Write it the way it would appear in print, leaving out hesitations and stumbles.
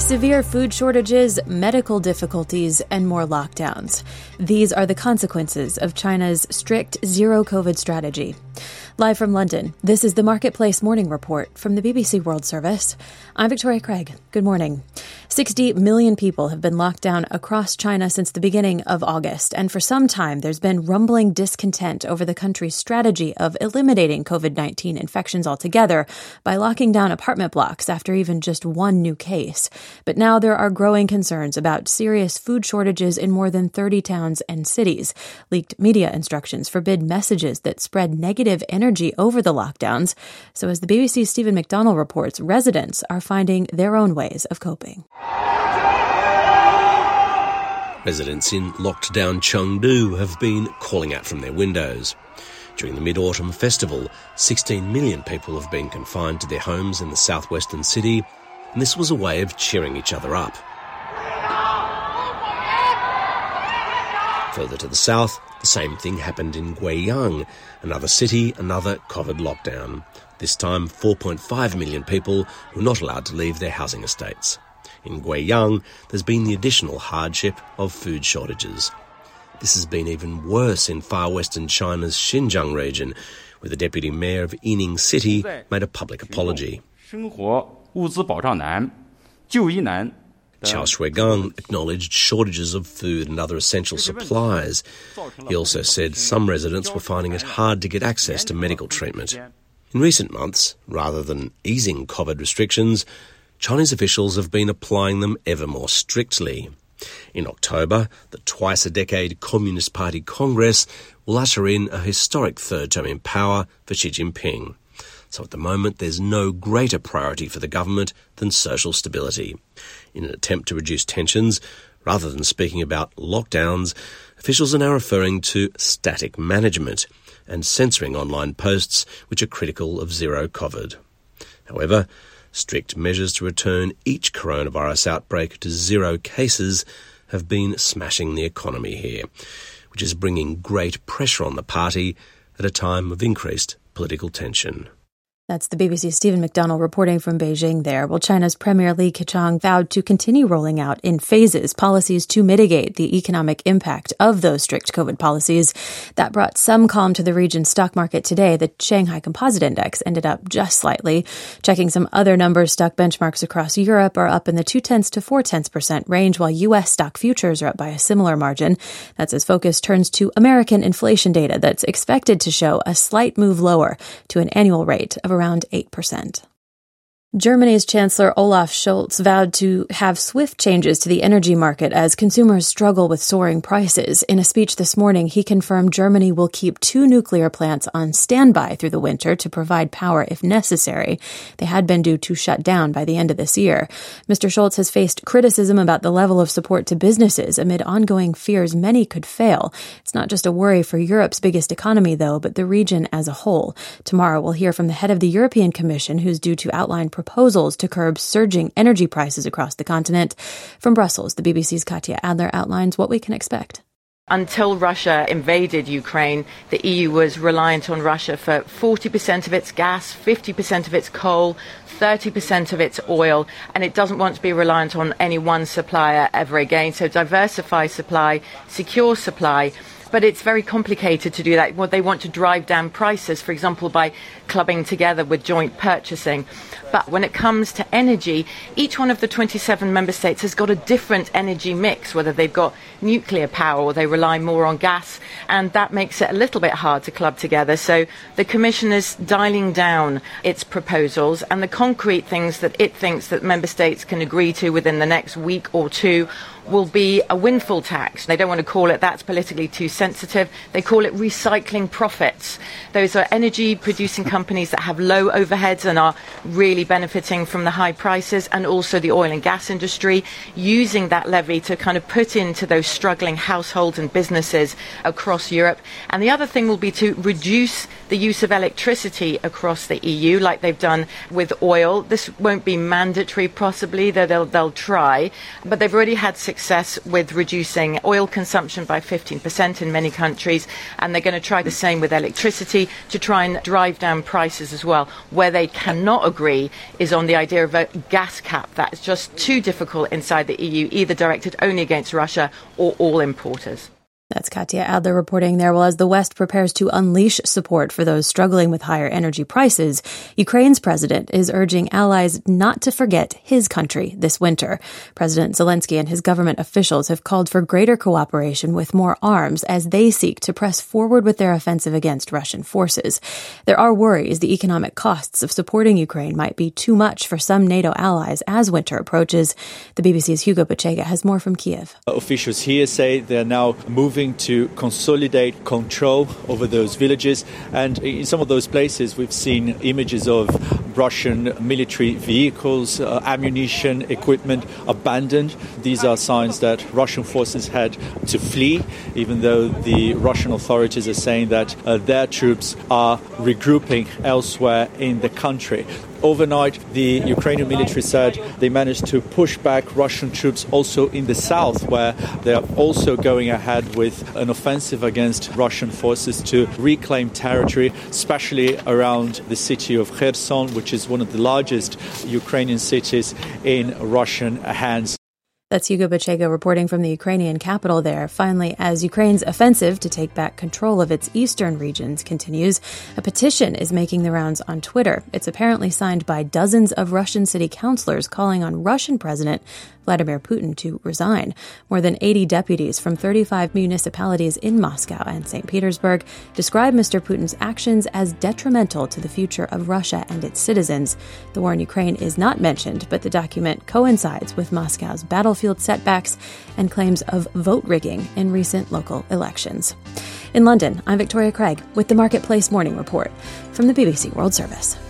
Severe food shortages, medical difficulties, and more lockdowns. These are the consequences of China's strict zero-COVID strategy. Live from London, this is the Marketplace Morning Report from the BBC World Service. I'm Victoria Craig. Good morning. 60 million people have been locked down across China since the beginning of August, and for some time there's been rumbling discontent over the country's strategy of eliminating COVID-19 infections altogether by locking down apartment blocks after even just one new case. But now there are growing concerns about serious food shortages in more than 30 towns and cities. Leaked media instructions forbid messages that spread negative energy over the lockdowns. So as the BBC's Stephen McDonnell reports, residents are finding their own ways of coping. Residents in locked-down Chengdu have been calling out from their windows. During the Mid-Autumn Festival, 16 million people have been confined to their homes in the southwestern city, and this was a way of cheering each other up. Further to the south, the same thing happened in Guiyang, another city, another COVID lockdown. This time, 4.5 million people were not allowed to leave their housing estates. In Guiyang, there's been the additional hardship of food shortages. This has been even worse in far western China's Xinjiang region, where the deputy mayor of Yining City made a public apology. Qiao Shuigang acknowledged shortages of food and other essential supplies. He also said some residents were finding it hard to get access to medical treatment. In recent months, rather than easing COVID restrictions, Chinese officials have been applying them ever more strictly. In October, the twice-a-decade Communist Party Congress will usher in a historic third term in power for Xi Jinping. So at the moment, there's no greater priority for the government than social stability. In an attempt to reduce tensions, rather than speaking about lockdowns, officials are now referring to static management and censoring online posts which are critical of zero COVID. However, strict measures to return each coronavirus outbreak to zero cases have been smashing the economy here, which is bringing great pressure on the party at a time of increased political tension. That's the BBC's Stephen McDonnell reporting from Beijing there. Well, China's Premier Li Keqiang vowed to continue rolling out in phases policies to mitigate the economic impact of those strict COVID policies. That brought some calm to the region's stock market today. The Shanghai Composite Index ended up just slightly. Checking some other numbers, stock benchmarks across Europe are up in the 0.2 to 0.4% range, while U.S. stock futures are up by a similar margin. That's as focus turns to American inflation data that's expected to show a slight move lower to an annual rate of around 8%. Germany's Chancellor Olaf Scholz vowed to have swift changes to the energy market as consumers struggle with soaring prices. In a speech this morning, he confirmed Germany will keep 2 nuclear plants on standby through the winter to provide power if necessary. They had been due to shut down by the end of this year. Mr. Scholz has faced criticism about the level of support to businesses amid ongoing fears many could fail. It's not just a worry for Europe's biggest economy, though, but the region as a whole. Tomorrow, we'll hear from the head of the European Commission, who's due to outline proposals to curb surging energy prices across the continent. From Brussels, the BBC's Katya Adler outlines what we can expect. Until Russia invaded Ukraine, the EU was reliant on Russia for 40% of its gas, 50% of its coal, 30% of its oil, and it doesn't want to be reliant on any one supplier ever again. So diversify supply, secure supply. But it's very complicated to do that. Well, they want to drive down prices, for example, by clubbing together with joint purchasing. But when it comes to energy, each one of the 27 member states has got a different energy mix, whether they've got nuclear power or they rely more on gas, and that makes it a little bit hard to club together. So the Commission is dialing down its proposals, and the concrete things that it thinks that member states can agree to within the next week or two will be a windfall tax. They don't want to call it that's politically too sensitive. They call it recycling profits. Those are energy producing companies that have low overheads and are really benefiting from the high prices, and also the oil and gas industry using that levy to kind of put into those struggling households and businesses across Europe. And the other thing will be to reduce the use of electricity across the EU like they've done with oil. This won't be mandatory possibly, though they'll try, but they've already had success with reducing oil consumption by 15% in many countries, and they're going to try the same with electricity to try and drive down prices as well. Where they cannot agree is on the idea of a gas cap that is just too difficult inside the EU, either directed only against Russia or all importers. That's Katya Adler reporting there. Well, as the West prepares to unleash support for those struggling with higher energy prices, Ukraine's president is urging allies not to forget his country this winter. President Zelensky and his government officials have called for greater cooperation with more arms as they seek to press forward with their offensive against Russian forces. There are worries the economic costs of supporting Ukraine might be too much for some NATO allies as winter approaches. The BBC's Hugo Bachega has more from Kiev. Officials here say they're now moving to consolidate control over those villages, and in some of those places we've seen images of Russian military vehicles, ammunition, equipment abandoned. These are signs that Russian forces had to flee, even though the Russian authorities are saying that their troops are regrouping elsewhere in the country. Overnight, the Ukrainian military said they managed to push back Russian troops also in the south, where they are also going ahead with an offensive against Russian forces to reclaim territory, especially around the city of Kherson, which is one of the largest Ukrainian cities in Russian hands. That's Hugo Bachega reporting from the Ukrainian capital there. Finally, as Ukraine's offensive to take back control of its eastern regions continues, a petition is making the rounds on Twitter. It's apparently signed by dozens of Russian city councillors calling on Russian President Vladimir Putin to resign. More than 80 deputies from 35 municipalities in Moscow and St. Petersburg describe Mr. Putin's actions as detrimental to the future of Russia and its citizens. The war in Ukraine is not mentioned, but the document coincides with Moscow's battlefield setbacks and claims of vote rigging in recent local elections. In London, I'm Victoria Craig with the Marketplace Morning Report from the BBC World Service.